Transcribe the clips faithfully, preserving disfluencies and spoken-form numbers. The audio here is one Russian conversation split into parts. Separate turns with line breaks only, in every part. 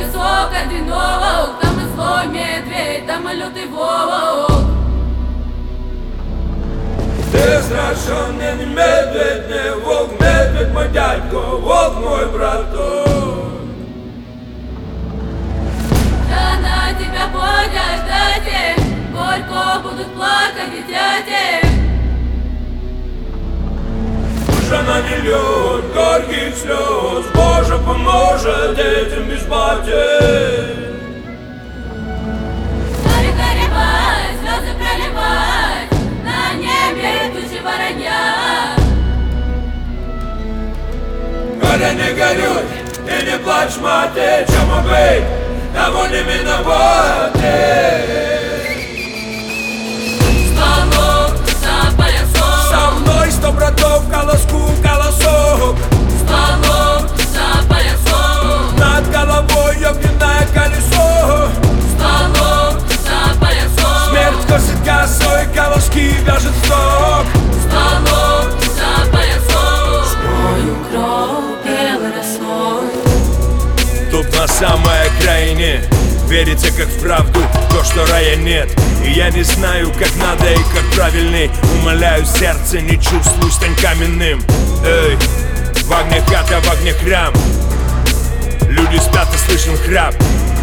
колесо, одинок. Там и злой медведь, там и лютый волк.
Ты страшный не медведь, не волк, медведь мой дядько, волк мой браток.
Да на тебя ходят ждать, горько будут плакать и дяди.
Уже на миллион горьких слез, Боже поможет детям без потерь.
Горе горевать, слезы проливать, на небе тучи воронья.
Горе не горюй и не плачь, мать, чему быть, того не миновать.
Стволок за поясок,
Со мной сто братов, колоску, колосок.
стволок за поясок,
Над головой огненное колесо.
стволок за поясок,
Смерть косит косой, колоски вяжет сток.
стволок за поясок. Мою кровь белой росой.
Тут на самой окраине верится как в правду то, что рая нет. И я не знаю, как надо и как правильней. Умоляю сердце, не чувствуй, стань каменным. Эй, в огне хата, в огне храм. Люди спят и слышен храп.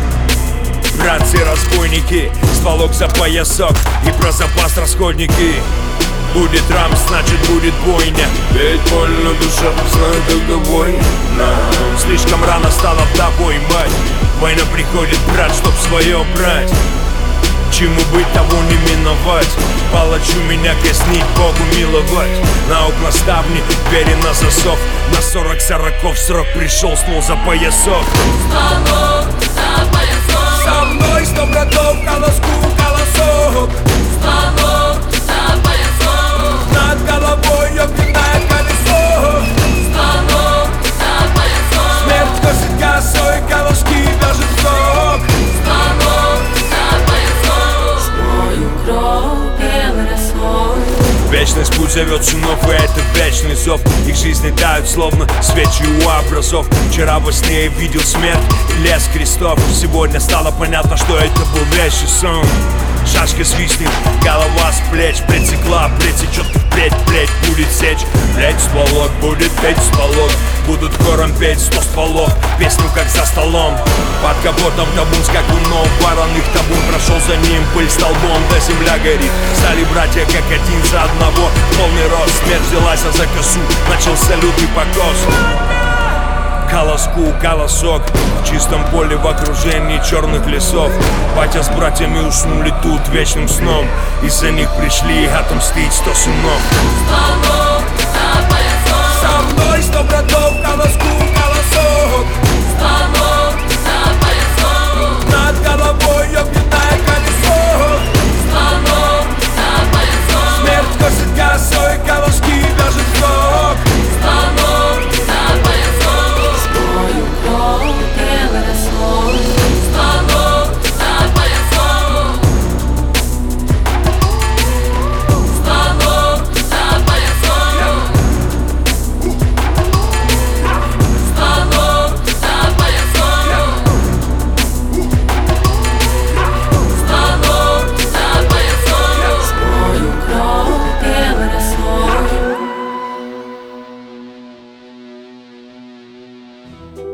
Братцы-разбойники, стволок за поясок и про запас расходники. Будет рамс, значит будет бойня. Ведь больно душа, знаю, когда война. Слишком рано стала вдовой мать. Война приходит, брат, чтоб свое брать. Чему быть, того не миновать. Палачу меня казнить, Богу миловать. На окна ставни, двери на засов. На сорок сороков срок пришел, снул за поясок.
Стволок за поясок,
Со мной сто братов, колоску, колосок.
стволок за поясок,
Над головой огненное колесо.
стволок за поясок,
Смерть косит косой, колоски вяжет сток.
стволок за поясок. Мою кровь белой росой.
Вечность путь зовет сынов, и это вечный зов. Их жизни тают, словно свечи у образов. Вчера во сне я видел смерть и лес крестов. Сегодня стало понятно, что это был вещий сон. Шашка свистнет, голова с плеч притекла, притечет, впредь, плеть будет сечь. Плеть стволок, будет петь стволок. Будут хором петь сто стволов, песню как за столом. Под капотом табун скакунов, вороных табун прошел за ним, пыль столбом, да земля горит. Стали братья как один за одного, полный рост. Смерть взялась за косу, начался лютый покос. Колоску, колосок, в чистом поле в окружении черных лесов. Батя с братьями уснули тут вечным сном. Из-за них пришли отомстить сто сынов.
Стволок за поясок,
Со мной сто братов, колоску,